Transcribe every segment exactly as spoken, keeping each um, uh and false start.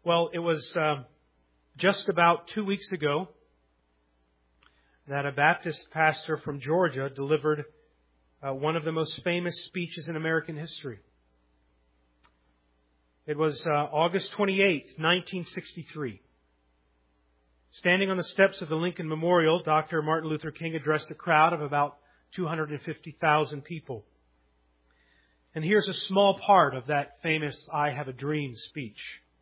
Well, it was uh, just about two weeks ago that a Baptist pastor from Georgia delivered uh, one of the most famous speeches in American history. It was uh, August twenty-eighth, nineteen sixty-three. Standing on the steps of the Lincoln Memorial, Doctor Martin Luther King addressed a crowd of about two hundred fifty thousand people. And here's a small part of that famous I Have a Dream speech.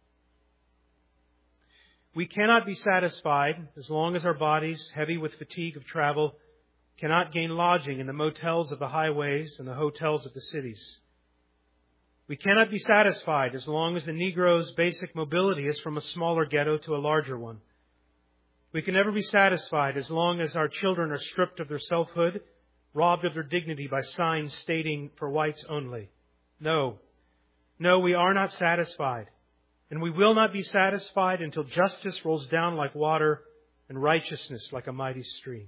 We cannot be satisfied as long as our bodies, heavy with fatigue of travel, cannot gain lodging in the motels of the highways and the hotels of the cities. We cannot be satisfied as long as the Negro's basic mobility is from a smaller ghetto to a larger one. We can never be satisfied as long as our children are stripped of their selfhood, robbed of their dignity by signs stating for whites only. No. No, we are not satisfied. And we will not be satisfied until justice rolls down like water and righteousness like a mighty stream.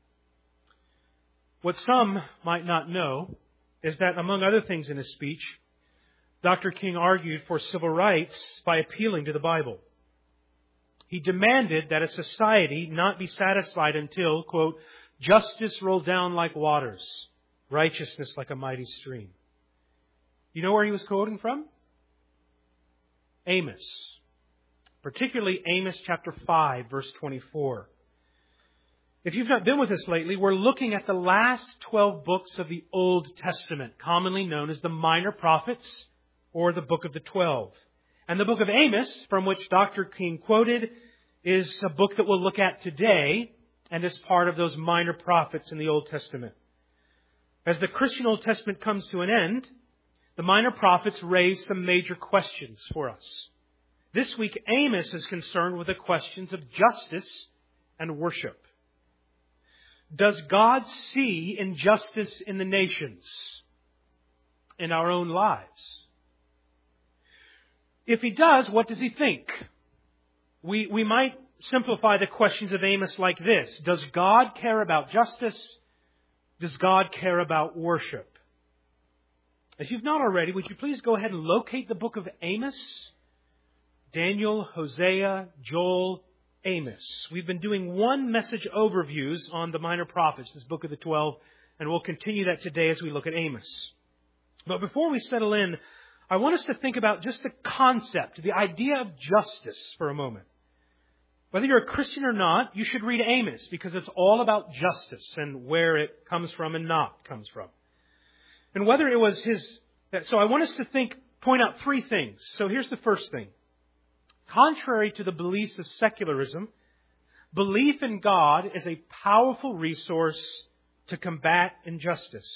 What some might not know is that, among other things in his speech, Doctor King argued for civil rights by appealing to the Bible. He demanded that a society not be satisfied until, quote, justice roll down like waters, righteousness like a mighty stream. You know where he was quoting from? Amos. Particularly Amos chapter five, verse twenty-four. If you've not been with us lately, we're looking at the last twelve books of the Old Testament, commonly known as the Minor Prophets or the Book of the Twelve. And the book of Amos, from which Doctor King quoted, is a book that we'll look at today and is part of those minor prophets in the Old Testament. As the Christian Old Testament comes to an end, the minor prophets raise some major questions for us. This week, Amos is concerned with the questions of justice and worship. Does God see injustice in the nations, in our own lives? If He does, what does He think? We, we might simplify the questions of Amos like this. Does God care about justice? Does God care about worship? If you've not already, would you please go ahead and locate the book of Amos? Daniel, Hosea, Joel, Amos. We've been doing one message overviews on the minor prophets, this book of the twelve, and we'll continue that today as we look at Amos. But before we settle in, I want us to think about just the concept, the idea of justice for a moment. Whether you're a Christian or not, you should read Amos because it's all about justice and where it comes from and not comes from. And whether it was his... So I want us to think, point out three things. So here's the first thing. Contrary to the beliefs of secularism, belief in God is a powerful resource to combat injustice.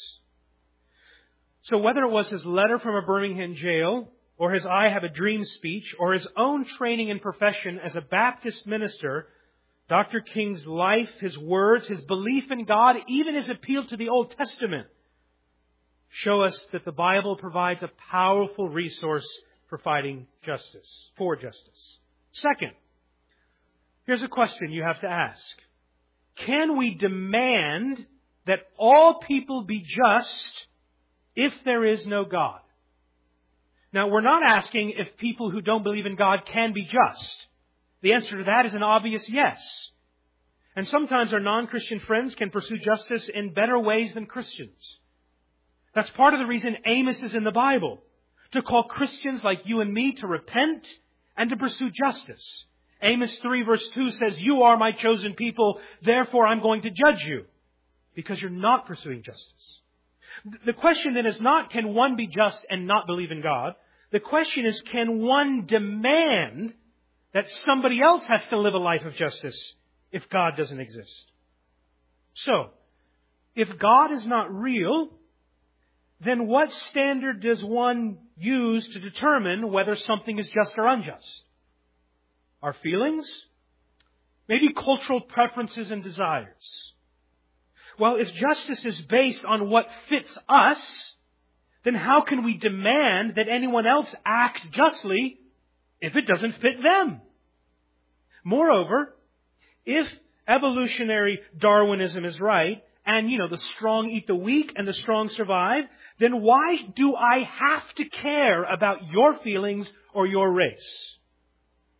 So whether it was his letter from a Birmingham jail, or his I Have a Dream speech, or his own training and profession as a Baptist minister, Doctor King's life, his words, his belief in God, even his appeal to the Old Testament, show us that the Bible provides a powerful resource for fighting justice, for justice. Second, here's a question you have to ask. Can we demand that all people be just if there is no God? Now, we're not asking if people who don't believe in God can be just. The answer to that is an obvious yes. And sometimes our non-Christian friends can pursue justice in better ways than Christians. That's part of the reason Amos is in the Bible. To call Christians like you and me to repent and to pursue justice. Amos three verse two says, you are my chosen people, therefore I'm going to judge you. Because you're not pursuing justice. The question then is not, can one be just and not believe in God? The question is, can one demand that somebody else has to live a life of justice if God doesn't exist? So, if God is not real, then what standard does one use to determine whether something is just or unjust? Our feelings? Maybe cultural preferences and desires. Well, if justice is based on what fits us, then how can we demand that anyone else act justly if it doesn't fit them? Moreover, if evolutionary Darwinism is right, and, you know, the strong eat the weak and the strong survive, then why do I have to care about your feelings or your race?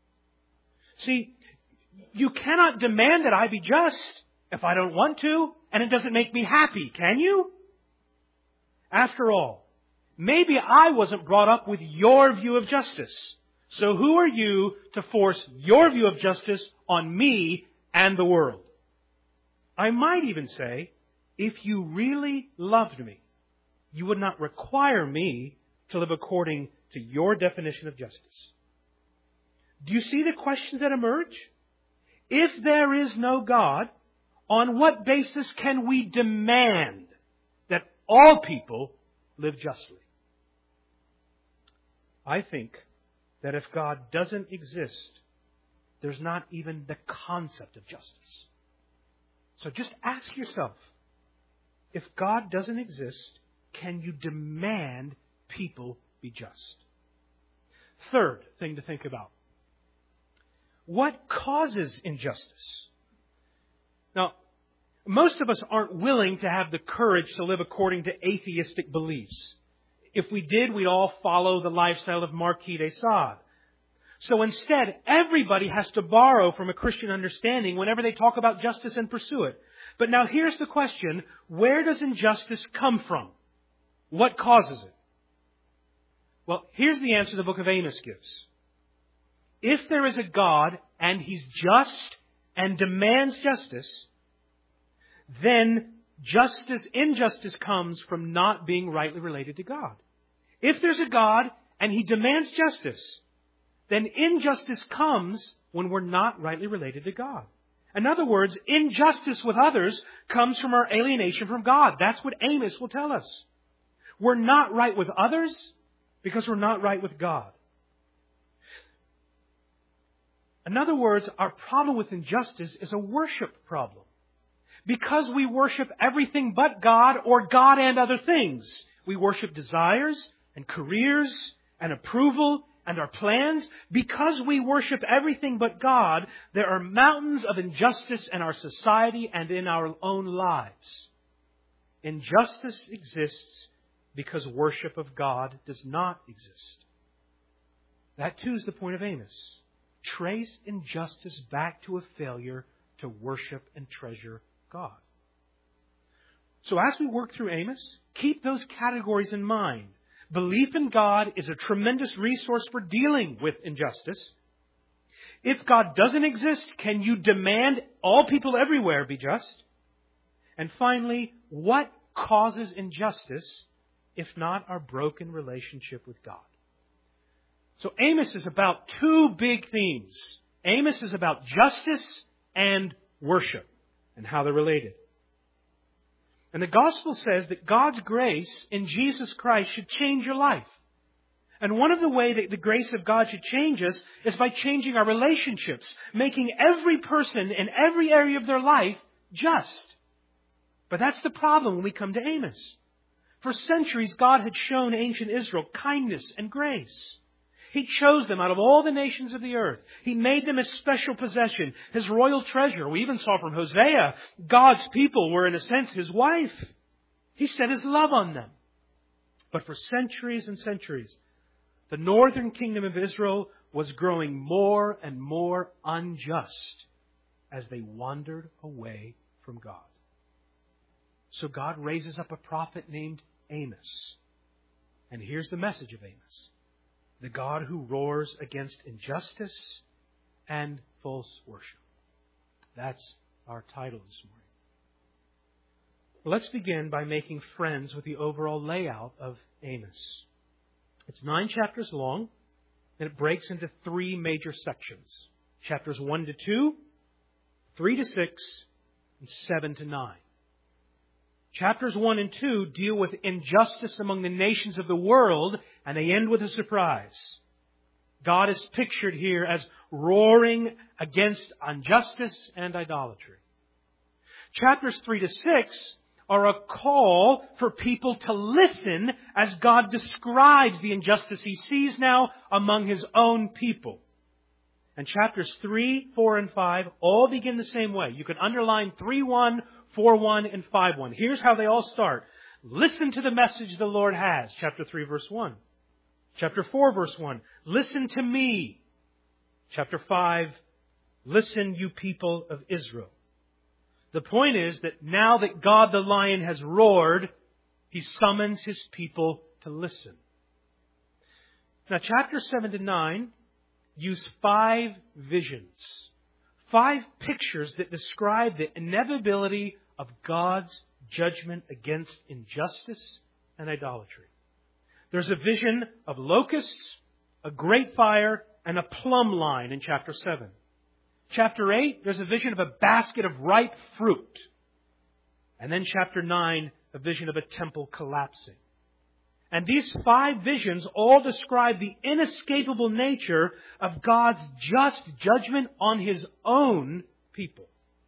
See, you cannot demand that I be just if I don't want to, and it doesn't make me happy, can you? After all, maybe I wasn't brought up with your view of justice. So who are you to force your view of justice on me and the world? I might even say, if you really loved me, you would not require me to live according to your definition of justice. Do you see the questions that emerge? If there is no God, on what basis can we demand that all people live justly? I think that if God doesn't exist, there's not even the concept of justice. So just ask yourself, if God doesn't exist, can you demand people be just? Third thing to think about. What causes injustice? Now, most of us aren't willing to have the courage to live according to atheistic beliefs. If we did, we'd all follow the lifestyle of Marquis de Sade. So instead, everybody has to borrow from a Christian understanding whenever they talk about justice and pursue it. But now here's the question, where does injustice come from? What causes it? Well, here's the answer the book of Amos gives. If there is a God and He's just and demands justice, then justice, injustice comes from not being rightly related to God. If there's a God and He demands justice, then injustice comes when we're not rightly related to God. In other words, injustice with others comes from our alienation from God. That's what Amos will tell us. We're not right with others because we're not right with God. In other words, our problem with injustice is a worship problem. Because we worship everything but God or God and other things. We worship desires and careers and approval and our plans. Because we worship everything but God, there are mountains of injustice in our society and in our own lives. Injustice exists because worship of God does not exist. That too is the point of Amos. Trace injustice back to a failure to worship and treasure God. So as we work through Amos, keep those categories in mind. Belief in God is a tremendous resource for dealing with injustice. If God doesn't exist, can you demand all people everywhere be just? And finally, what causes injustice if not our broken relationship with God? So Amos is about two big themes. Amos is about justice and worship and how they're related. And the gospel says that God's grace in Jesus Christ should change your life. And one of the ways that the grace of God should change us is by changing our relationships, making every person in every area of their life just. But that's the problem when we come to Amos. For centuries, God had shown ancient Israel kindness and grace. He chose them out of all the nations of the earth. He made them His special possession, His royal treasure. We even saw from Hosea, God's people were in a sense His wife. He set His love on them. But for centuries and centuries, the northern kingdom of Israel was growing more and more unjust as they wandered away from God. So God raises up a prophet named Amos. And here's the message of Amos. The God who roars against injustice and false worship. That's our title this morning. Let's begin by making friends with the overall layout of Amos. It's nine chapters long, and it breaks into three major sections. Chapters one to two, three to six, and seven to nine. Chapters one and two deal with injustice among the nations of the world, and they end with a surprise. God is pictured here as roaring against injustice and idolatry. Chapters three to six are a call for people to listen as God describes the injustice He sees now among His own people. And chapters three, four, and five all begin the same way. You can underline three one, four one, and five one. Here's how they all start. Listen to the message the Lord has. Chapter three, verse one. Chapter four, verse one. Listen to me. Chapter five, Listen, you people of Israel. The point is that now that God the Lion has roared, He summons His people to listen. Now, chapter seven to nine use five visions, five pictures that describe the inevitability of God's judgment against injustice and idolatry. There's a vision of locusts, a great fire, and a plumb line in chapter seven. Chapter eight, there's a vision of a basket of ripe fruit. And then chapter nine, a vision of a temple collapsing. And these five visions all describe the inescapable nature of God's just judgment on His own people.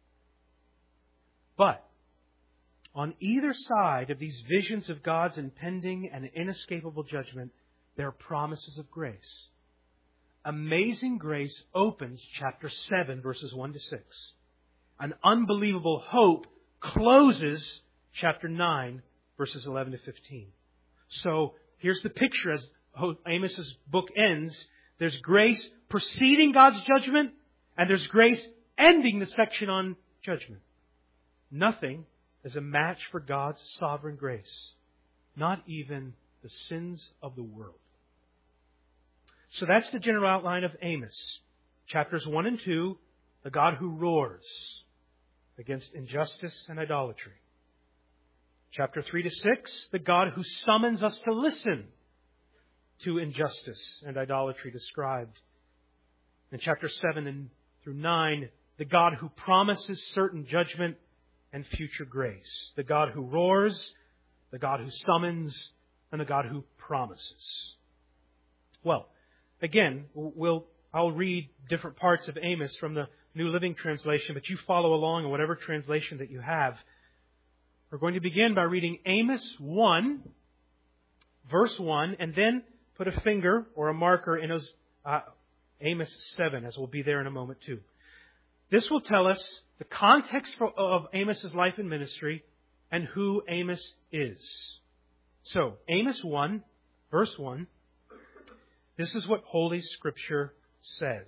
But on either side of these visions of God's impending and inescapable judgment, there are promises of grace. Amazing grace opens chapter seven, verses one to six. An unbelievable hope closes chapter nine, verses eleven to fifteen. So here's the picture as Amos's book ends. There's grace preceding God's judgment, and there's grace ending the section on judgment. Nothing is a match for God's sovereign grace. Not even the sins of the world. So that's the general outline of Amos. Chapters one and two, the God who roars against injustice and idolatry. Chapter three to six, the God who summons us to listen to injustice and idolatry described. In chapter seven and through nine, the God who promises certain judgment and future grace. The God who roars, the God who summons, and the God who promises. Well, again, we'll, I'll read different parts of Amos from the New Living Translation, but you follow along in whatever translation that you have. We're going to begin by reading Amos one, verse one, and then put a finger or a marker in those, uh, Amos seven, as we'll be there in a moment too. This will tell us the context for, of Amos's life and ministry and who Amos is. So, Amos one, verse one, this is what Holy Scripture says.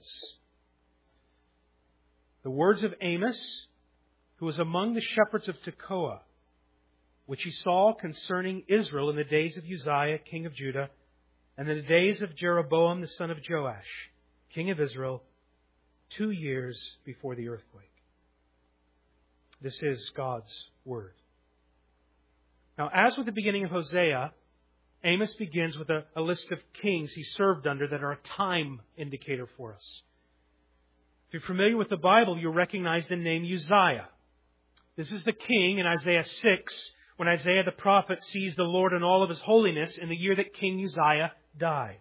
The words of Amos, who was among the shepherds of Tekoa, which he saw concerning Israel in the days of Uzziah, king of Judah, and in the days of Jeroboam, the son of Joash, king of Israel, two years before the earthquake. This is God's Word. Now, as with the beginning of Hosea, Amos begins with a, a list of kings he served under that are a time indicator for us. If you're familiar with the Bible, you'll recognize the name Uzziah. This is the king in Isaiah six, when Isaiah the prophet sees the Lord in all of His holiness in the year that King Uzziah died.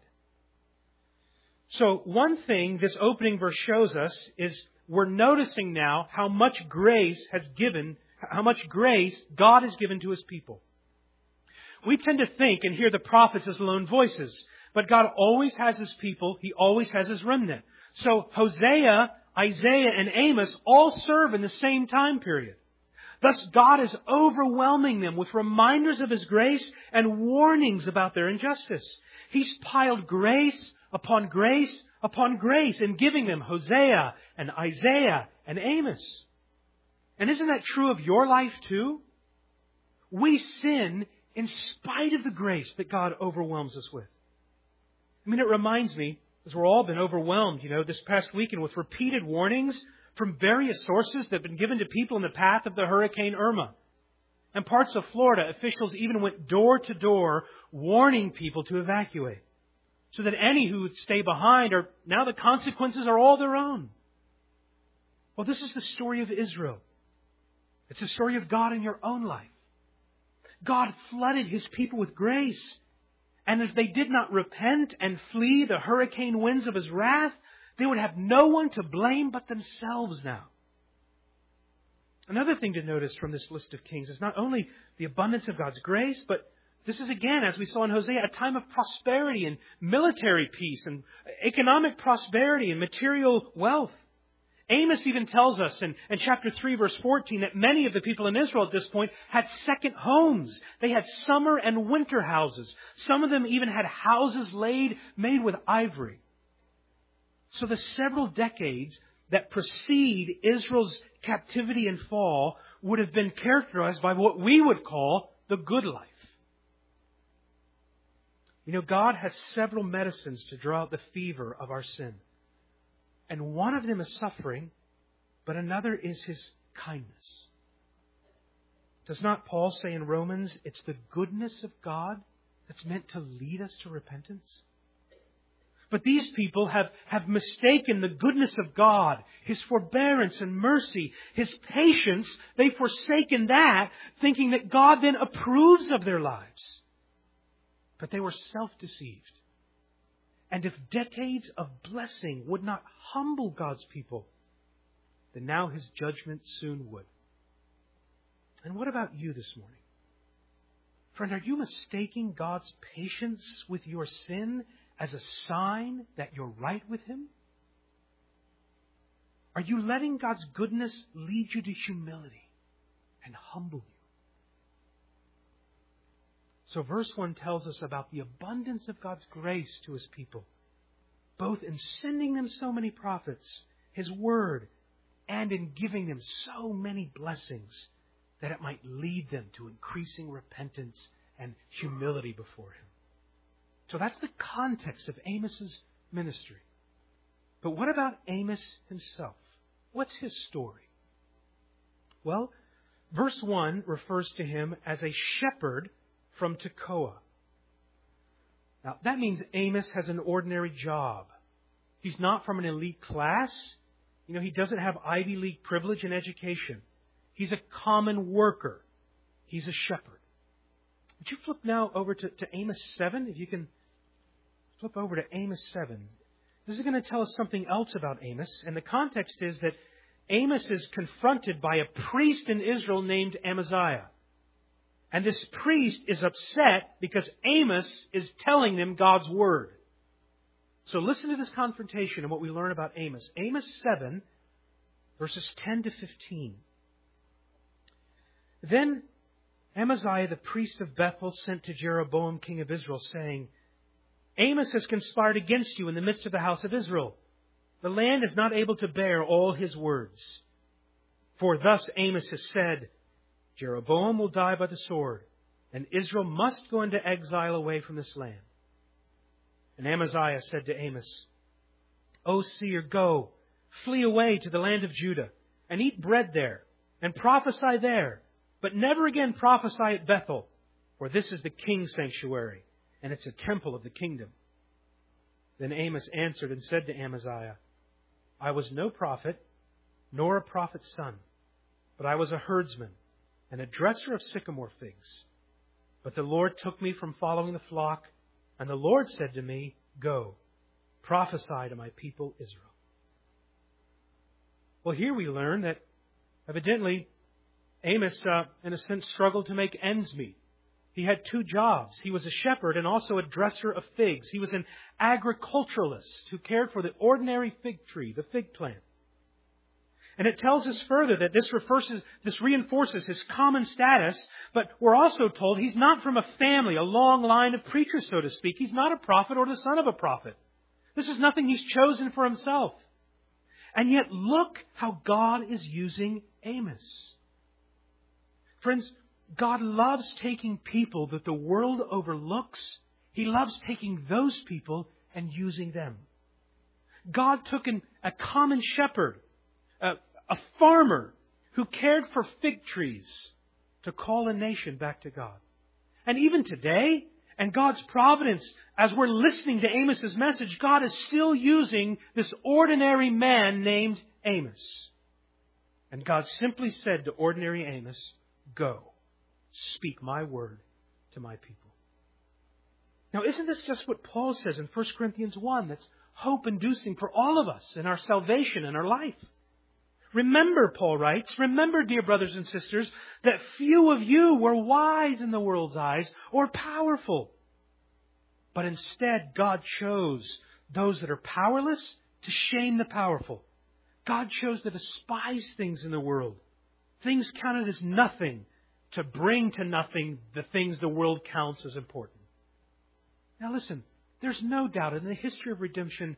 So one thing this opening verse shows us is we're noticing now how much grace has given, how much grace God has given to His people. We tend to think and hear the prophets as lone voices, but God always has His people. He always has His remnant. So Hosea, Isaiah, and Amos all serve in the same time period. Thus, God is overwhelming them with reminders of His grace and warnings about their injustice. He's piled grace upon grace upon grace in giving them Hosea and Isaiah and Amos. And isn't that true of your life too? We sin in spite of the grace that God overwhelms us with. I mean, it reminds me, as we're all been overwhelmed, you know, this past weekend with repeated warnings from various sources that have been given to people in the path of the Hurricane Irma. In parts of Florida, officials even went door to door warning people to evacuate. So that any who would stay behind are, now the consequences are all their own. Well, this is the story of Israel. It's the story of God in your own life. God flooded His people with grace. And if they did not repent and flee the hurricane winds of His wrath, they would have no one to blame but themselves now. Another thing to notice from this list of kings is not only the abundance of God's grace, but this is again, as we saw in Hosea, a time of prosperity and military peace and economic prosperity and material wealth. Amos even tells us in, in chapter three, verse fourteen, that many of the people in Israel at this point had second homes. They had summer and winter houses. Some of them even had houses laid, made with ivory. So the several decades that precede Israel's captivity and fall would have been characterized by what we would call the good life. You know, God has several medicines to draw out the fever of our sin. And one of them is suffering, but another is His kindness. Does not Paul say in Romans, it's the goodness of God that's meant to lead us to repentance? But these people have, have mistaken the goodness of God, His forbearance and mercy, His patience. They've forsaken that, thinking that God then approves of their lives. But they were self-deceived. And if decades of blessing would not humble God's people, then now His judgment soon would. And what about you this morning? Friend, are you mistaking God's patience with your sin as a sign that you're right with Him? Are you letting God's goodness lead you to humility and humble you? So verse one tells us about the abundance of God's grace to His people, both in sending them so many prophets, His Word, and in giving them so many blessings that it might lead them to increasing repentance and humility before Him. So that's the context of Amos's ministry. But what about Amos himself? What's his story? Well, verse one refers to him as a shepherd from Tekoa. Now, that means Amos has an ordinary job. He's not from an elite class. You know, he doesn't have Ivy League privilege and education. He's a common worker. He's a shepherd. Would you flip now over to, to Amos seven? If you can flip over to Amos seven. This is going to tell us something else about Amos. And the context is that Amos is confronted by a priest in Israel named Amaziah. And this priest is upset because Amos is telling them God's Word. So listen to this confrontation and what we learn about Amos. Amos seven, verses ten to fifteen. Then Amaziah, the priest of Bethel, sent to Jeroboam, king of Israel, saying, Amos has conspired against you in the midst of the house of Israel. The land is not able to bear all his words. For thus Amos has said, Jeroboam will die by the sword, and Israel must go into exile away from this land. And Amaziah said to Amos, O seer, go, flee away to the land of Judah, and eat bread there, and prophesy there, but never again prophesy at Bethel, for this is the king's sanctuary, and it's a temple of the kingdom. Then Amos answered and said to Amaziah, I was no prophet, nor a prophet's son, but I was a herdsman and a dresser of sycamore figs. But the Lord took me from following the flock, and the Lord said to me, Go, prophesy to my people Israel. Well, here we learn that evidently Amos, uh, in a sense, struggled to make ends meet. He had two jobs. He was a shepherd and also a dresser of figs. He was an agriculturalist who cared for the ordinary fig tree, the fig plant. And it tells us further that this refers, this reinforces his common status, but we're also told he's not from a family, a long line of preachers, so to speak. He's not a prophet or the son of a prophet. This is nothing he's chosen for himself. And yet look how God is using Amos. Friends, God loves taking people that the world overlooks. He loves taking those people and using them. God took an, a common shepherd, a, a farmer who cared for fig trees to call a nation back to God. And even today, and God's providence, as we're listening to Amos's message, God is still using this ordinary man named Amos. And God simply said to ordinary Amos, Go, speak my word to my people. Now, isn't this just what Paul says in First Corinthians one that's hope-inducing for all of us in our salvation and our life? Remember, Paul writes, remember, dear brothers and sisters, that few of you were wise in the world's eyes or powerful. But instead, God chose those that are powerless to shame the powerful. God chose to despise things in the world, things counted as nothing, to bring to nothing the things the world counts as important. Now listen, there's no doubt in the history of redemption,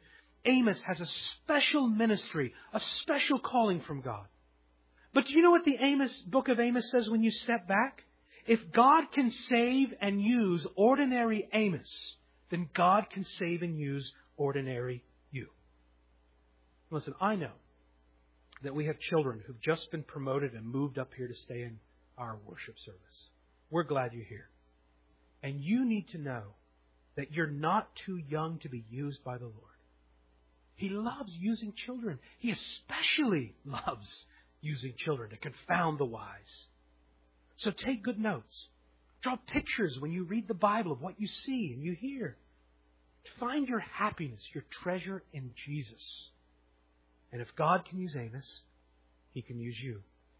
Amos has a special ministry, a special calling from God. But do you know what the Amos, book of Amos says when you step back? If God can save and use ordinary Amos, then God can save and use ordinary you. Listen, I know that we have children who've just been promoted and moved up here to stay in our worship service. We're glad you're here. And you need to know that you're not too young to be used by the Lord. He loves using children. He especially loves using children to confound the wise. So take good notes. Draw pictures when you read the Bible of what you see and you hear. Find your happiness, your treasure in Jesus. And if God can use Amos, He can use you.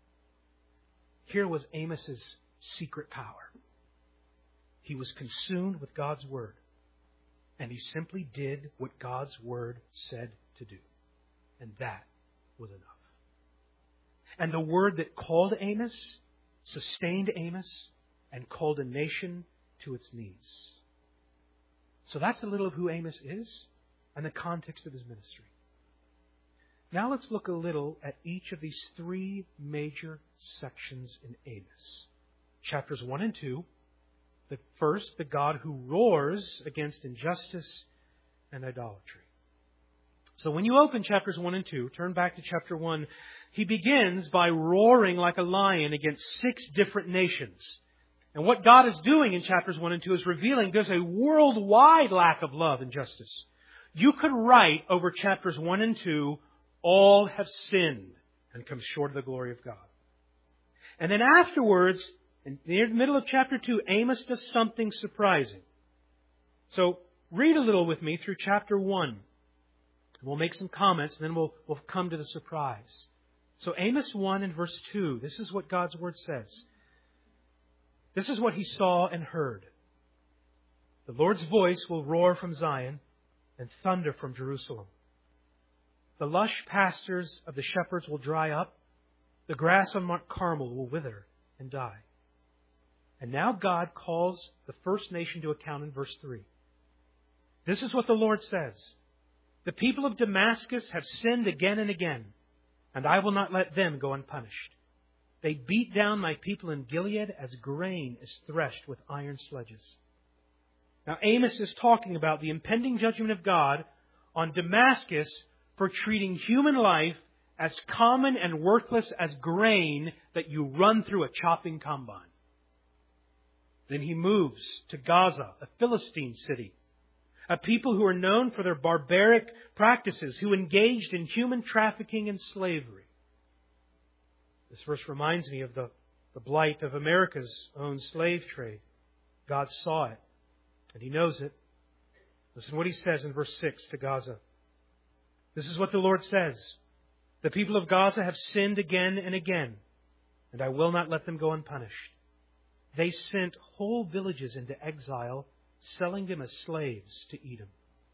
Here was Amos's secret power. He was consumed with God's Word. And he simply did what God's Word said to do. And that was enough. And the Word that called Amos, sustained Amos, and called a nation to its knees. So that's a little of who Amos is and the context of his ministry. Now let's look a little at each of these three major sections in Amos. Chapters one and two. The first, the God who roars against injustice and idolatry. So when you open chapters one and two, turn back to chapter one, he begins by roaring like a lion against six different nations. And what God is doing in chapters one and two is revealing there's a worldwide lack of love and justice. You could write over chapters one and two, all have sinned and come short of the glory of God. And then afterwards, in the middle of chapter two, Amos does something surprising. So read a little with me through chapter one. We'll make some comments and then we'll, we'll come to the surprise. So Amos one and verse two, this is what God's Word says. This is what he saw and heard. The Lord's voice will roar from Zion and thunder from Jerusalem. The lush pastures of the shepherds will dry up. The grass on Mount Carmel will wither and die. And now God calls the first nation to account in verse three. This is what the Lord says. The people of Damascus have sinned again and again, and I will not let them go unpunished. They beat down my people in Gilead as grain is threshed with iron sledges. Now Amos is talking about the impending judgment of God on Damascus for treating human life as common and worthless as grain that you run through a chopping combine. Then he moves to Gaza, a Philistine city, a people who are known for their barbaric practices, who engaged in human trafficking and slavery. This verse reminds me of the, the blight of America's own slave trade. God saw it, and He knows it. Listen what He says in verse six to Gaza. This is what the Lord says. The people of Gaza have sinned again and again, and I will not let them go unpunished. They sent whole villages into exile, selling them as slaves to Edom.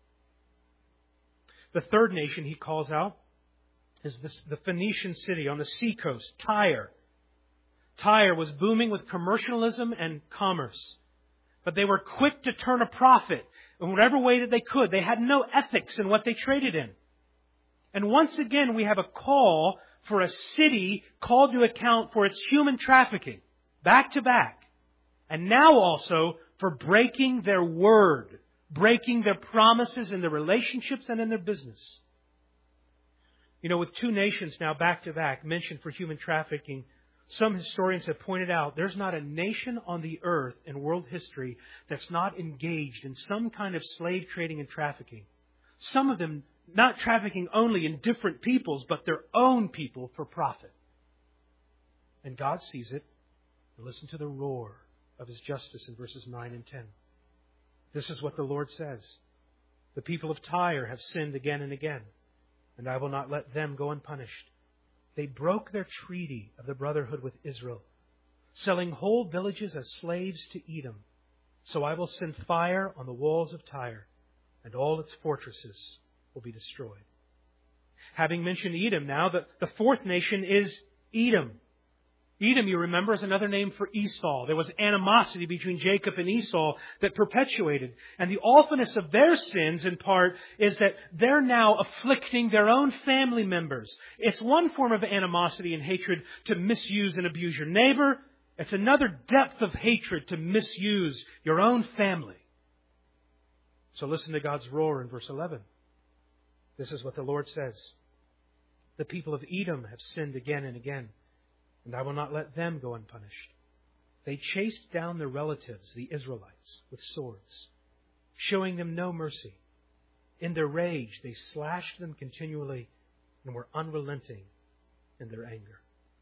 The third nation he calls out is this, the Phoenician city on the seacoast, Tyre. Tyre was booming with commercialism and commerce. But they were quick to turn a profit in whatever way that they could. They had no ethics in what they traded in. And once again, we have a call for a city called to account for its human trafficking, back to back. And now also for breaking their word, breaking their promises in their relationships and in their business. You know, with two nations now back to back mentioned for human trafficking, some historians have pointed out there's not a nation on the earth in world history that's not engaged in some kind of slave trading and trafficking. Some of them not trafficking only in different peoples, but their own people for profit. And God sees it. And listen to the roar of His justice in verses nine and ten. This is what the Lord says. The people of Tyre have sinned again and again, and I will not let them go unpunished. They broke their treaty of the brotherhood with Israel, selling whole villages as slaves to Edom. So I will send fire on the walls of Tyre, and all its fortresses will be destroyed. Having mentioned Edom now, the, the fourth nation is Edom. Edom, you remember, is another name for Esau. There was animosity between Jacob and Esau that perpetuated. And the awfulness of their sins, in part, is that they're now afflicting their own family members. It's one form of animosity and hatred to misuse and abuse your neighbor. It's another depth of hatred to misuse your own family. So listen to God's roar in verse eleven. This is what the Lord says. The people of Edom have sinned again and again, and I will not let them go unpunished. They chased down their relatives, the Israelites, with swords, showing them no mercy. In their rage, they slashed them continually and were unrelenting in their anger.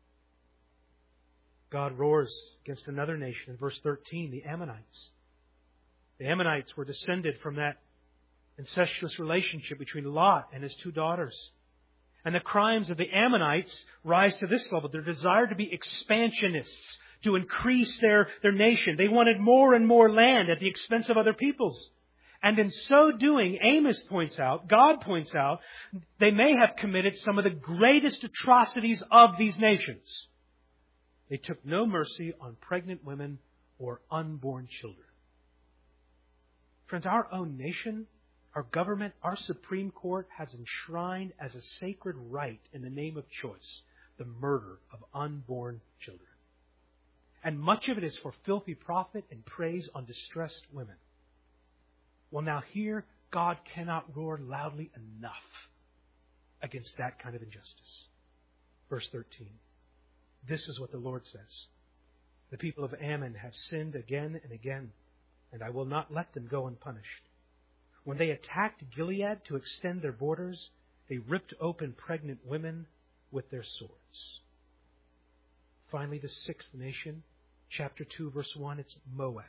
God roars against another nation in verse thirteen, the Ammonites. The Ammonites were descended from that incestuous relationship between Lot and his two daughters. And the crimes of the Ammonites rise to this level. Their desire to be expansionists, to increase their, their nation. They wanted more and more land at the expense of other people's. And in so doing, Amos points out, God points out, they may have committed some of the greatest atrocities of these nations. They took no mercy on pregnant women or unborn children. Friends, our own nation, our government, our Supreme Court has enshrined as a sacred right in the name of choice the murder of unborn children. And much of it is for filthy profit and preys on distressed women. Well, now here, God cannot roar loudly enough against that kind of injustice. Verse thirteen. This is what the Lord says. The people of Ammon have sinned again and again, and I will not let them go unpunished. When they attacked Gilead to extend their borders, they ripped open pregnant women with their swords. Finally, the sixth nation, chapter two, verse one, it's Moab.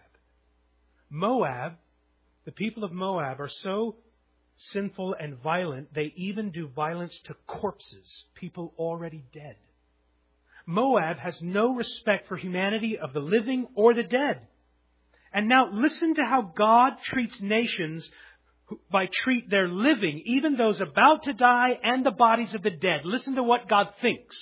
Moab, the people of Moab are so sinful and violent, they even do violence to corpses, people already dead. Moab has no respect for humanity of the living or the dead. And now listen to how God treats nations by treat their living, even those about to die and the bodies of the dead. Listen to what God thinks.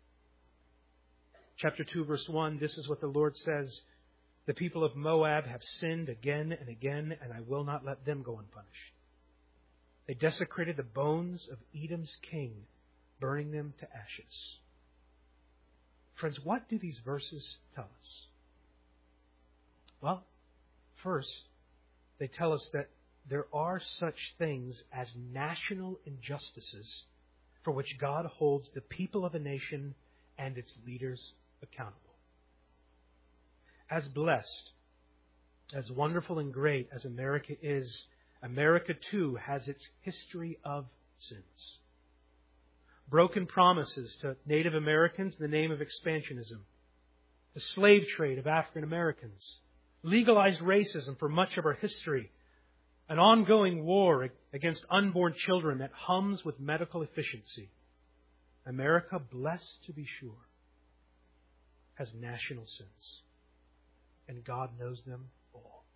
Chapter two, verse one, this is what the Lord says. The people of Moab have sinned again and again, and I will not let them go unpunished. They desecrated the bones of Edom's king, burning them to ashes. Friends, what do these verses tell us? Well, first, they tell us that there are such things as national injustices for which God holds the people of a nation and its leaders accountable. As blessed, as wonderful and great as America is, America too has its history of sins. Broken promises to Native Americans in the name of expansionism. The slave trade of African Americans. Legalized racism for much of our history. An ongoing war against unborn children that hums with medical efficiency. America, blessed to be sure, has national sins. And God knows them all.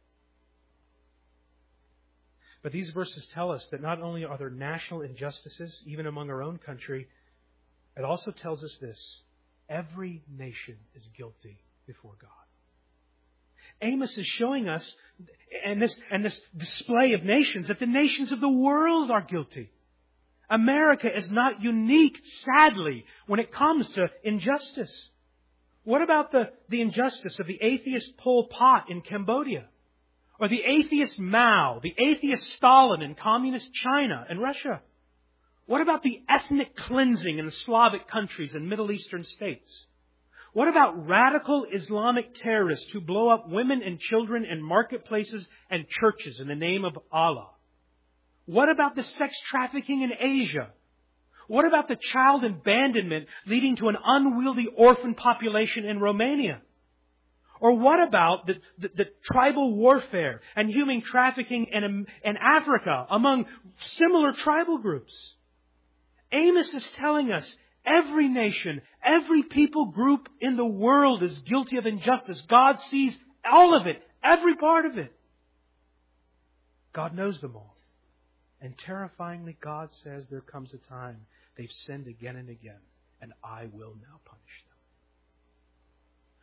But these verses tell us that not only are there national injustices, even among our own country, it also tells us this. Every nation is guilty before God. Amos is showing us, and this, and this display of nations, that the nations of the world are guilty. America is not unique, sadly, when it comes to injustice. What about the, the injustice of the atheist Pol Pot in Cambodia? Or the atheist Mao, the atheist Stalin in communist China and Russia? What about the ethnic cleansing in the Slavic countries and Middle Eastern states? What about radical Islamic terrorists who blow up women and children in marketplaces and churches in the name of Allah? What about the sex trafficking in Asia? What about the child abandonment leading to an unwieldy orphan population in Romania? Or what about the, the, the tribal warfare and human trafficking in, in Africa among similar tribal groups? Amos is telling us every nation, every people group in the world is guilty of injustice. God sees all of it, every part of it. God knows them all. And terrifyingly, God says there comes a time they've sinned again and again, and I will now punish them.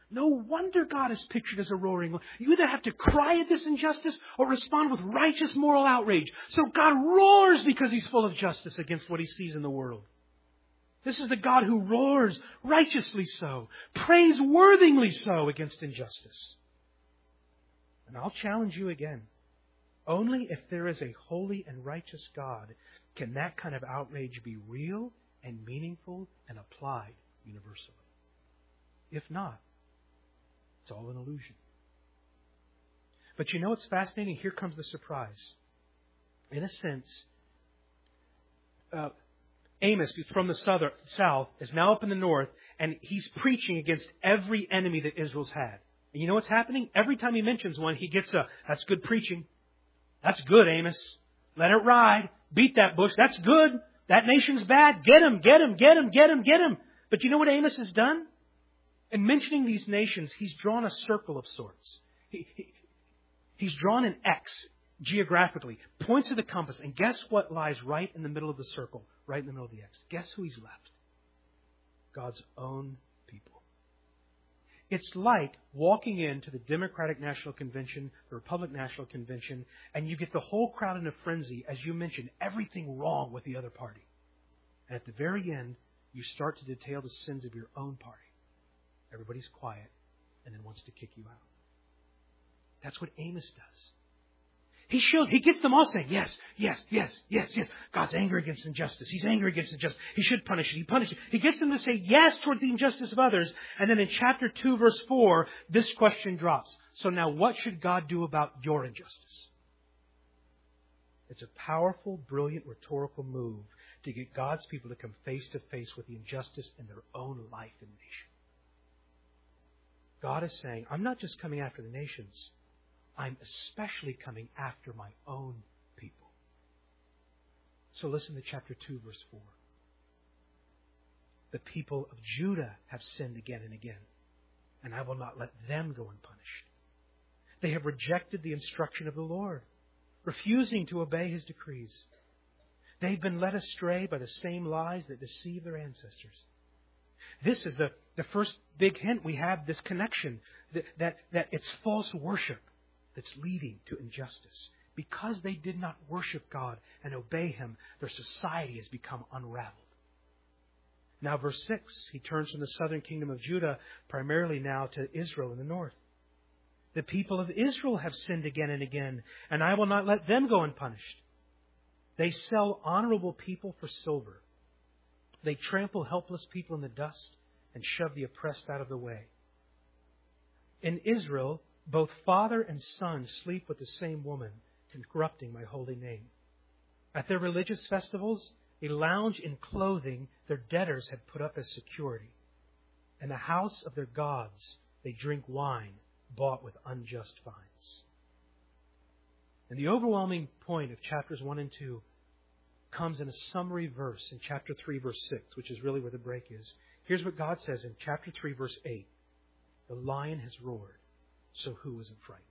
No wonder God is pictured as a roaring lion. You either have to cry at this injustice or respond with righteous moral outrage. So God roars because He's full of justice against what He sees in the world. This is the God who roars righteously so, praiseworthily so against injustice. And I'll challenge you again. Only if there is a holy and righteous God can that kind of outrage be real and meaningful and applied universally. If not, it's all an illusion. But you know what's fascinating? Here comes the surprise. In a sense, uh, Amos, who's from the southern, south, is now up in the north, and he's preaching against every enemy that Israel's had. And you know what's happening? Every time he mentions one, he gets a, that's good preaching. That's good, Amos. Let it ride. Beat that bush. That's good. That nation's bad. Get him, get him, get him, get him, get him. But you know what Amos has done? In mentioning these nations, he's drawn a circle of sorts. He, he, he's drawn an X geographically, points to the compass, and guess what lies right in the middle of the circle, right in the middle of the X? Guess who he's left? God's own people. It's like walking into the Democratic National Convention, the Republican National Convention, and you get the whole crowd in a frenzy as you mention everything wrong with the other party. And at the very end, you start to detail the sins of your own party. Everybody's quiet and then wants to kick you out. That's what Amos does. He shows, he gets them all saying, yes, yes, yes, yes, yes. God's angry against injustice. He's angry against injustice. He should punish it. He punishes it. He gets them to say yes toward the injustice of others. And then in chapter two, verse four, this question drops. So now what should God do about your injustice? It's a powerful, brilliant, rhetorical move to get God's people to come face to face with the injustice in their own life and nation. God is saying, I'm not just coming after the nations. I'm especially coming after my own people. So listen to chapter two, verse four. The people of Judah have sinned again and again, and I will not let them go unpunished. They have rejected the instruction of the Lord, refusing to obey His decrees. They've been led astray by the same lies that deceived their ancestors. This is the, the first big hint we have, this connection, that, that, that it's false worship that's leading to injustice. Because they did not worship God and obey Him, their society has become unraveled. Now verse six, he turns from the southern kingdom of Judah primarily now to Israel in the north. The people of Israel have sinned again and again, and I will not let them go unpunished. They sell honorable people for silver. They trample helpless people in the dust and shove the oppressed out of the way. In Israel, both father and son sleep with the same woman, corrupting my holy name. At their religious festivals, they lounge in clothing their debtors had put up as security. In the house of their gods, they drink wine bought with unjust fines. And the overwhelming point of chapters one and two comes in a summary verse in chapter three, verse six, which is really where the break is. Here's what God says in chapter three, verse eight. The lion has roared, so who isn't frightened?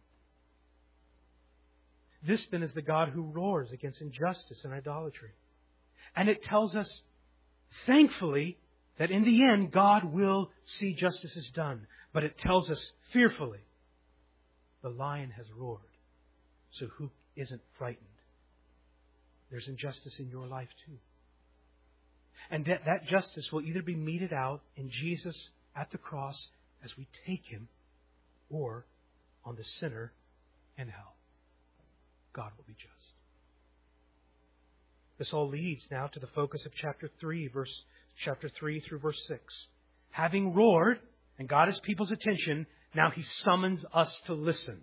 This then is the God who roars against injustice and idolatry. And it tells us, thankfully, that in the end, God will see justice is done. But it tells us fearfully, the lion has roared, so who isn't frightened? There's injustice in your life too. And that, that justice will either be meted out in Jesus at the cross as we take Him, or on the sinner in hell. God will be just. This all leads now to the focus of chapter three, verse chapter three through verse six. Having roared and got His people's attention, now He summons us to listen.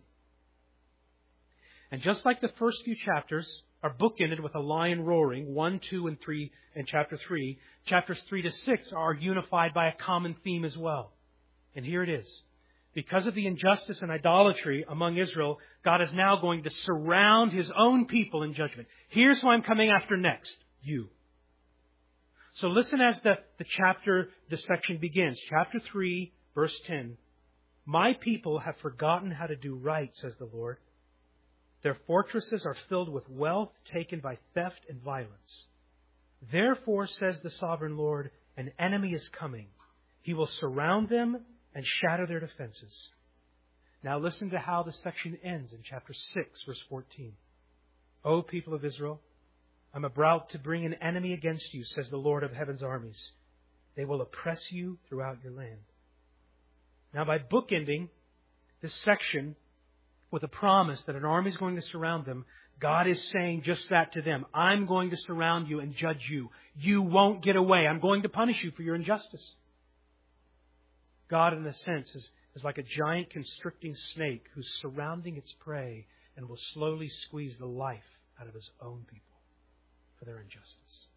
And just like the first few chapters are bookended with a lion roaring, one, two, and three in chapter three, chapters three to six are unified by a common theme as well. And here it is. Because of the injustice and idolatry among Israel, God is now going to surround His own people in judgment. Here's who I'm coming after next. You. So listen as the, the chapter, the section begins. Chapter three, verse ten. My people have forgotten how to do right, says the Lord. Their fortresses are filled with wealth taken by theft and violence. Therefore, says the sovereign Lord, an enemy is coming. He will surround them and shatter their defenses. Now listen to how the section ends in chapter six, verse fourteen. O people of Israel, I'm about to bring an enemy against you, says the Lord of heaven's armies. They will oppress you throughout your land. Now, by bookending this section with a promise that an army is going to surround them, God is saying just that to them. I'm going to surround you and judge you. You won't get away. I'm going to punish you for your injustice. God, in a sense, is, is like a giant constricting snake who's surrounding its prey and will slowly squeeze the life out of His own people for their injustice.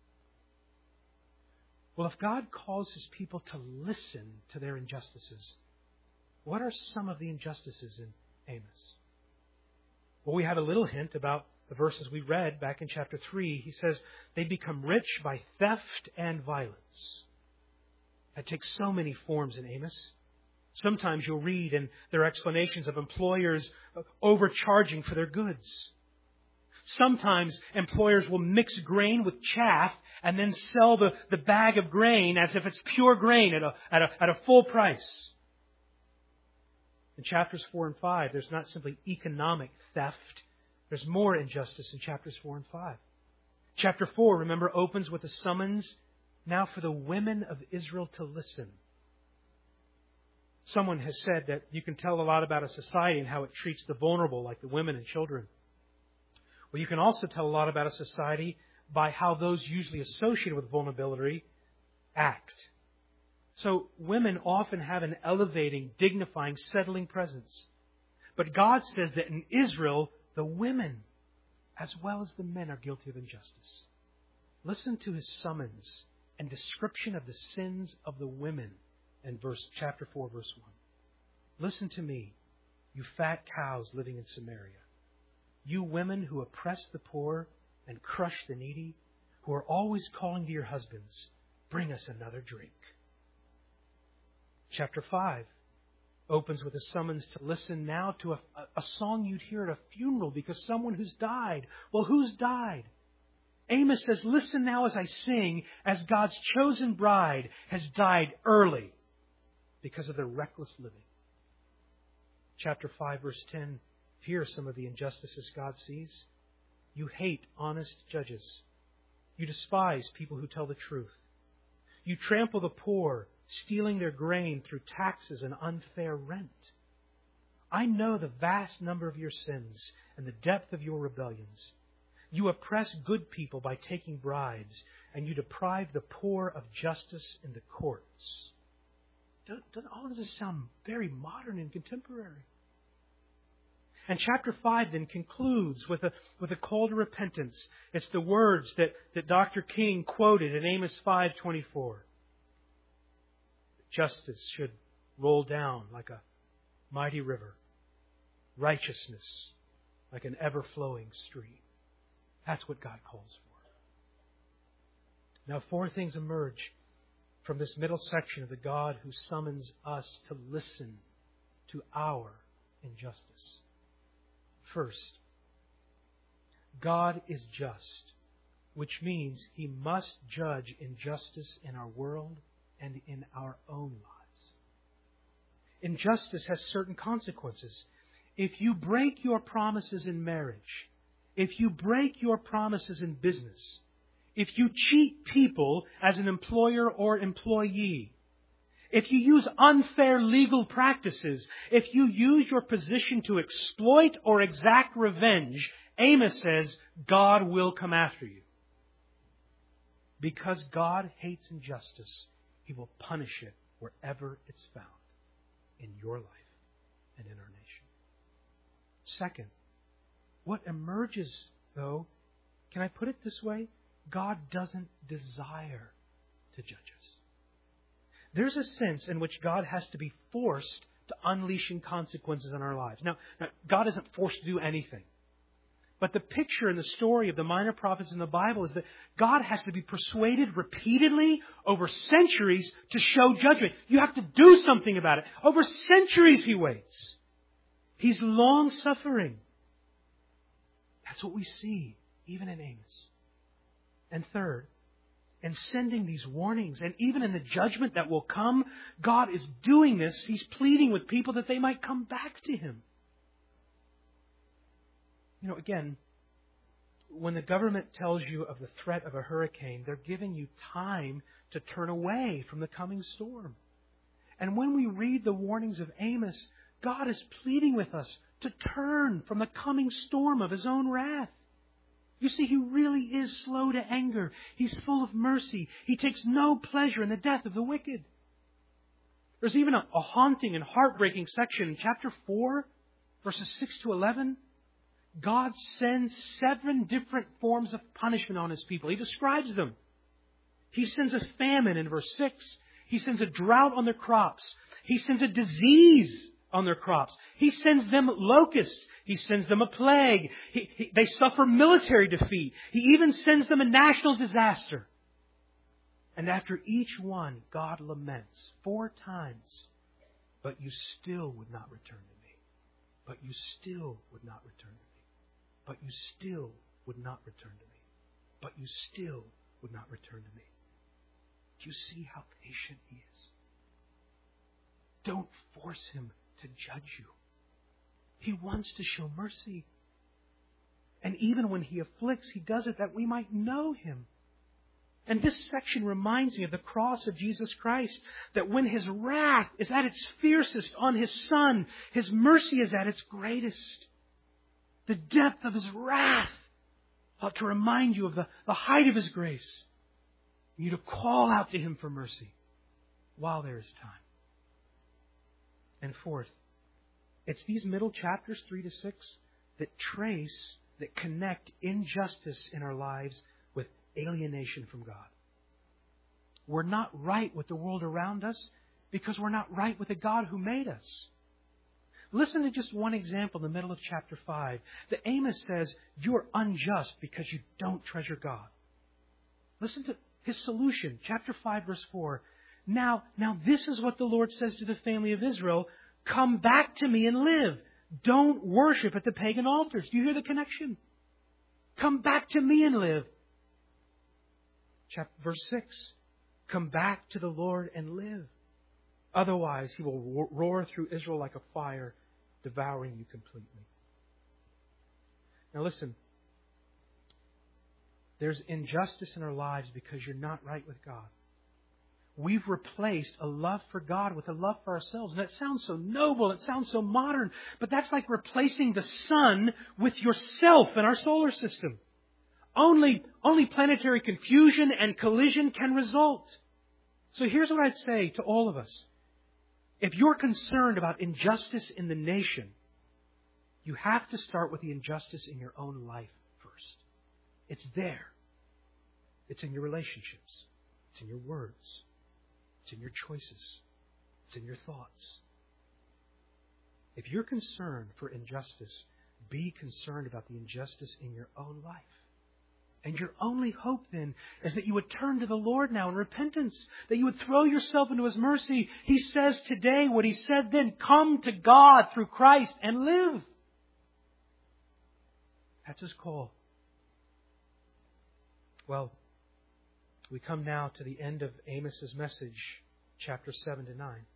Well, if God calls His people to listen to their injustices, what are some of the injustices in Amos? Well, we have a little hint about the verses we read back in chapter three. He says, they become rich by theft and violence. That takes so many forms in Amos. Sometimes you'll read in their explanations of employers overcharging for their goods. Sometimes employers will mix grain with chaff and then sell the, the bag of grain as if it's pure grain at a, at a, at a full price. In chapters four and five, there's not simply economic theft. There's more injustice in chapters four and five. Chapter four, remember, opens with a summons now for the women of Israel to listen. Someone has said that you can tell a lot about a society and how it treats the vulnerable, like the women and children. Well, you can also tell a lot about a society by how those usually associated with vulnerability act. So women often have an elevating, dignifying, settling presence. But God says that in Israel, the women as well as the men are guilty of injustice. Listen to His summons and description of the sins of the women in verse chapter four, verse one. Listen to me, you fat cows living in Samaria. You women who oppress the poor and crush the needy, who are always calling to your husbands, bring us another drink. Chapter five opens with a summons to listen now to a, a song you'd hear at a funeral because someone who's died. Well, who's died? Amos says, listen now as I sing, as God's chosen bride has died early because of their reckless living. Chapter five, verse ten, here are some of the injustices God sees. You hate honest judges. You despise people who tell the truth. You trample the poor, stealing their grain through taxes and unfair rent. I know the vast number of your sins and the depth of your rebellions. You oppress good people by taking bribes, and you deprive the poor of justice in the courts. Doesn't all of this sound very modern and contemporary? And chapter five then concludes with a, with a call to repentance. It's the words that, that Doctor King quoted in Amos five twenty-four. Justice should roll down like a mighty river. Righteousness like an ever-flowing stream. That's what God calls for. Now, four things emerge from this middle section of the God who summons us to listen to our injustice. First, God is just, which means He must judge injustice in our world and in our own lives. Injustice has certain consequences. If you break your promises in marriage, if you break your promises in business, if you cheat people as an employer or employee, if you use unfair legal practices, if you use your position to exploit or exact revenge, Amos says God will come after you. Because God hates injustice, He will punish it wherever it's found in your life and in our nation. Second, what emerges, though, can I put it this way? God doesn't desire to judge us. There's a sense in which God has to be forced to unleashing consequences in our lives. Now, now, God isn't forced to do anything. But the picture in the story of the minor prophets in the Bible is that God has to be persuaded repeatedly over centuries to show judgment. You have to do something about it. Over centuries He waits. He's long-suffering. That's what we see even in Amos. And third, and sending these warnings. And even in the judgment that will come, God is doing this. He's pleading with people that they might come back to Him. You know, again, when the government tells you of the threat of a hurricane, they're giving you time to turn away from the coming storm. And when we read the warnings of Amos, God is pleading with us to turn from the coming storm of His own wrath. You see, He really is slow to anger. He's full of mercy. He takes no pleasure in the death of the wicked. There's even a, a haunting and heartbreaking section in chapter four, verses six to eleven. God sends seven different forms of punishment on His people. He describes them. He sends a famine in verse six. He sends a drought on their crops. He sends a disease on their crops. He sends them locusts. He sends them a plague. He, he, they suffer military defeat. He even sends them a national disaster. And after each one, God laments four times, "But you still would not return to me. But you still would not return to me. But you still would not return to me. But you still would not return to me." Do you see how patient He is? Don't force Him to judge you. He wants to show mercy. And even when He afflicts, He does it that we might know Him. And this section reminds me of the cross of Jesus Christ, that when His wrath is at its fiercest on His Son, His mercy is at its greatest. The depth of His wrath ought to remind you of the, the height of His grace. You to call out to Him for mercy while there is time. And fourth, it's these middle chapters, three to six, that trace, that connect injustice in our lives with alienation from God. We're not right with the world around us because we're not right with the God who made us. Listen to just one example in the middle of chapter five. That Amos says, "You are unjust because you don't treasure God." Listen to his solution, chapter five, verse four. Now, now this is what the Lord says to the family of Israel. "Come back to me and live. Don't worship at the pagan altars." Do you hear the connection? Come back to me and live. Chapter, verse six. "Come back to the Lord and live. Otherwise, He will roar through Israel like a fire, devouring you completely." Now listen. There's injustice in our lives because you're not right with God. We've replaced a love for God with a love for ourselves. And that sounds so noble. It sounds so modern. But that's like replacing the sun with yourself in our solar system. Only, only planetary confusion and collision can result. So here's what I'd say to all of us. If you're concerned about injustice in the nation, you have to start with the injustice in your own life first. It's there. It's in your relationships. It's in your words. It's in your choices. It's in your thoughts. If you're concerned for injustice, be concerned about the injustice in your own life. And your only hope then is that you would turn to the Lord now in repentance, that you would throw yourself into His mercy. He says today what He said then, "Come to God through Christ and live." That's His call. Well, we come now to the end of Amos's message, chapter seven to nine.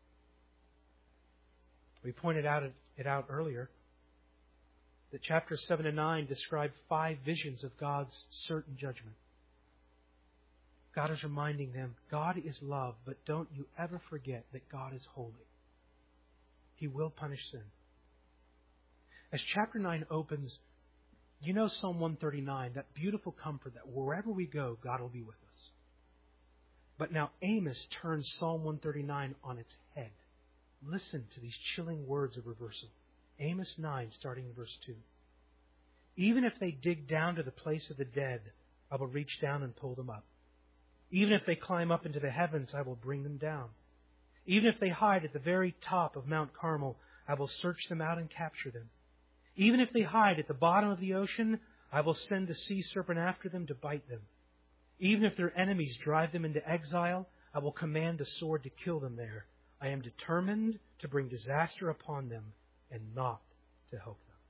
We pointed out it out earlier that chapters seven to nine describe five visions of God's certain judgment. God is reminding them, God is love, but don't you ever forget that God is holy. He will punish sin. As chapter nine opens, you know Psalm one thirty-nine, that beautiful comfort that wherever we go, God will be with us. But now Amos turns Psalm one thirty-nine on its head. Listen to these chilling words of reversal. Amos nine, starting in verse two. "Even if they dig down to the place of the dead, I will reach down and pull them up. Even if they climb up into the heavens, I will bring them down. Even if they hide at the very top of Mount Carmel, I will search them out and capture them. Even if they hide at the bottom of the ocean, I will send the sea serpent after them to bite them. Even if their enemies drive them into exile, I will command the sword to kill them there. I am determined to bring disaster upon them and not to help them."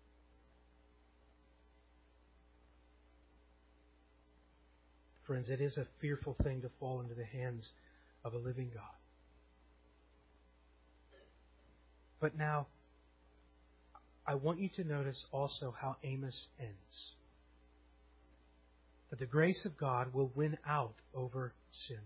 Friends, it is a fearful thing to fall into the hands of a living God. But now, I want you to notice also how Amos ends. That the grace of God will win out over sin.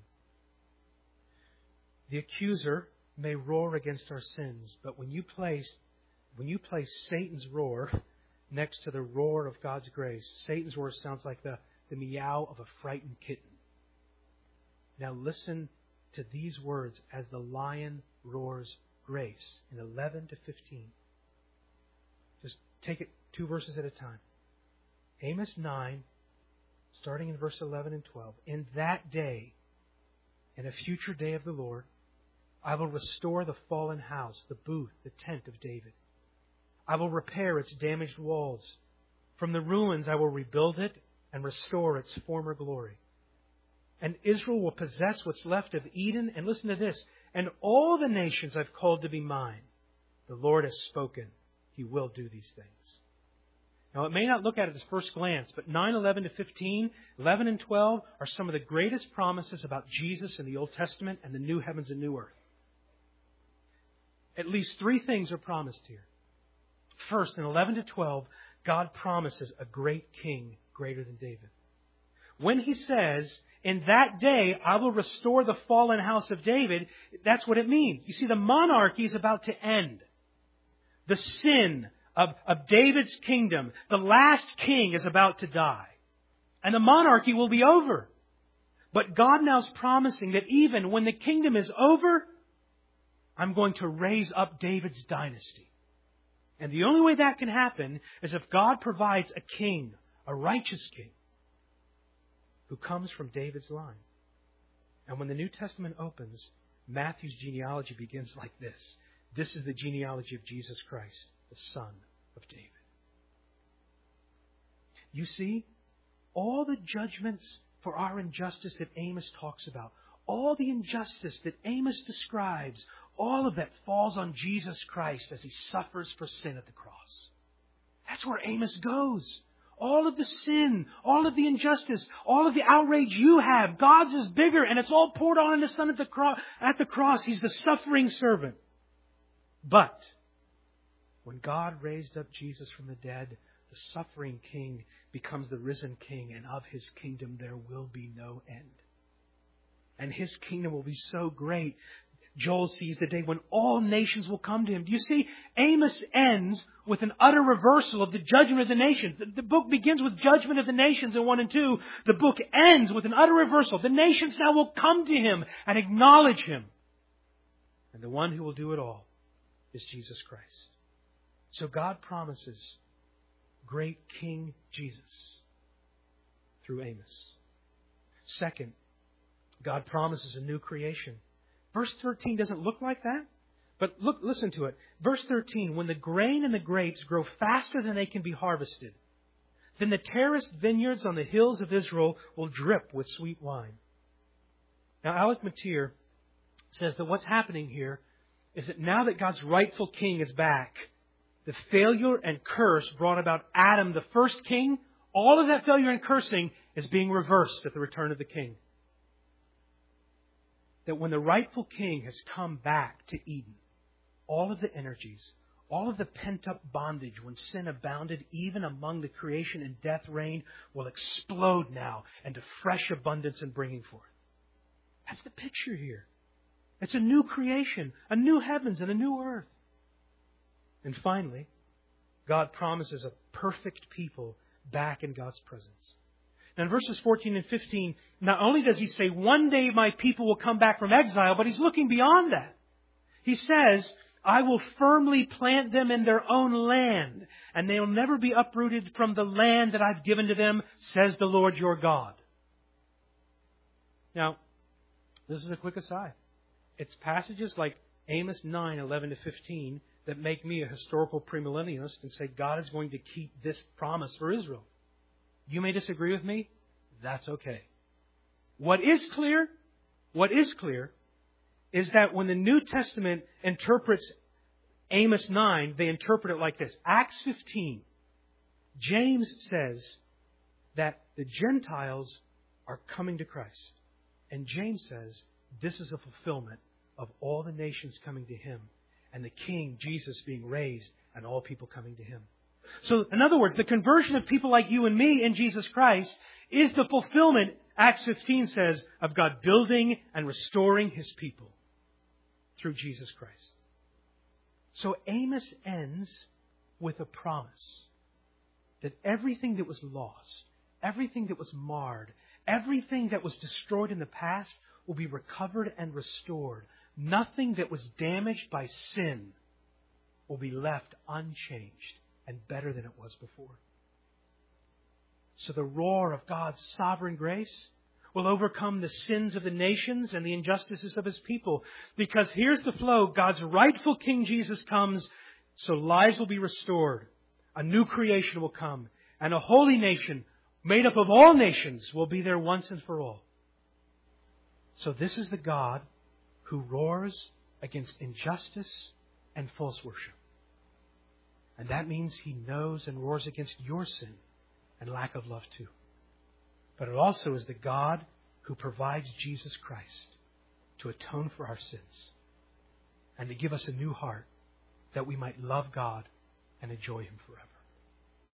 The accuser may roar against our sins, but when you place, when you place Satan's roar next to the roar of God's grace, Satan's roar sounds like the, the meow of a frightened kitten. Now listen to these words as the lion roars grace in eleven to fifteen. Just take it two verses at a time. Amos nine, starting in verse eleven and twelve. In that day, in a future day of the Lord, I will restore the fallen house, the booth, the tent of David. I will repair its damaged walls. From the ruins I will rebuild it and restore its former glory. And Israel will possess what's left of Eden. And listen to this. And all the nations I've called to be mine. The Lord has spoken. He will do these things. Now, it may not look at it at first glance, but nine, eleven to fifteen, eleven and twelve are some of the greatest promises about Jesus in the Old Testament and the new heavens and new earth. At least three things are promised here. First, in eleven to twelve, God promises a great king greater than David. When He says, in that day I will restore the fallen house of David, that's what it means. You see, the monarchy is about to end. The sin of, of David's kingdom, the last king is about to die. And the monarchy will be over. But God now is promising that even when the kingdom is over, I'm going to raise up David's dynasty. And the only way that can happen is if God provides a king, a righteous king, who comes from David's line. And when the New Testament opens, Matthew's genealogy begins like this. This is the genealogy of Jesus Christ, the Son of David. You see, all the judgments for our injustice that Amos talks about, all the injustice that Amos describes, all of that falls on Jesus Christ as He suffers for sin at the cross. That's where Amos goes. All of the sin, all of the injustice, all of the outrage you have, God's is bigger, and it's all poured on His Son at the cross. At the cross, He's the suffering servant. But when God raised up Jesus from the dead, the suffering King becomes the risen King, and of His kingdom there will be no end. And His kingdom will be so great, Joel sees the day when all nations will come to Him. Do you see? Amos ends with an utter reversal of the judgment of the nations. The, the book begins with judgment of the nations in one and two. The book ends with an utter reversal. The nations now will come to Him and acknowledge Him. And the one who will do it all is Jesus Christ. So God promises great King Jesus through Amos. Second, God promises a new creation. Verse thirteen doesn't look like that, but look, listen to it. Verse thirteen, when the grain and the grapes grow faster than they can be harvested, then the terraced vineyards on the hills of Israel will drip with sweet wine. Now, Alec Motyer says that what's happening here is that now that God's rightful king is back, the failure and curse brought about Adam, the first king, all of that failure and cursing is being reversed at the return of the king. That when the rightful king has come back to Eden, all of the energies, all of the pent-up bondage when sin abounded even among the creation and death reigned will explode now into fresh abundance and bringing forth. That's the picture here. It's a new creation, a new heavens and a new earth. And finally, God promises a perfect people back in God's presence. Now in verses fourteen and fifteen, not only does He say, one day my people will come back from exile, but He's looking beyond that. He says, I will firmly plant them in their own land, and they will never be uprooted from the land that I've given to them, says the Lord your God. Now, this is a quick aside. It's passages like Amos nine, eleven to fifteen that make me a historical premillennialist and say God is going to keep this promise for Israel. You may disagree with me. That's okay. What is clear, what is clear is that when the New Testament interprets Amos nine, they interpret it like this. Acts fifteen, James says that the Gentiles are coming to Christ. And James says this is a fulfillment of all the nations coming to Him and the King, Jesus, being raised and all people coming to Him. So, in other words, the conversion of people like you and me in Jesus Christ is the fulfillment, Acts fifteen says, of God building and restoring His people through Jesus Christ. So Amos ends with a promise that everything that was lost, everything that was marred, everything that was destroyed in the past will be recovered and restored. Nothing that was damaged by sin will be left unchanged and better than it was before. So the roar of God's sovereign grace will overcome the sins of the nations and the injustices of His people. Because here's the flow. God's rightful King Jesus comes, so lives will be restored. A new creation will come. And a holy nation made up of all nations will be there once and for all. So this is the God who roars against injustice and false worship. And that means He knows and roars against your sin and lack of love too. But it also is the God who provides Jesus Christ to atone for our sins and to give us a new heart that we might love God and enjoy Him forever.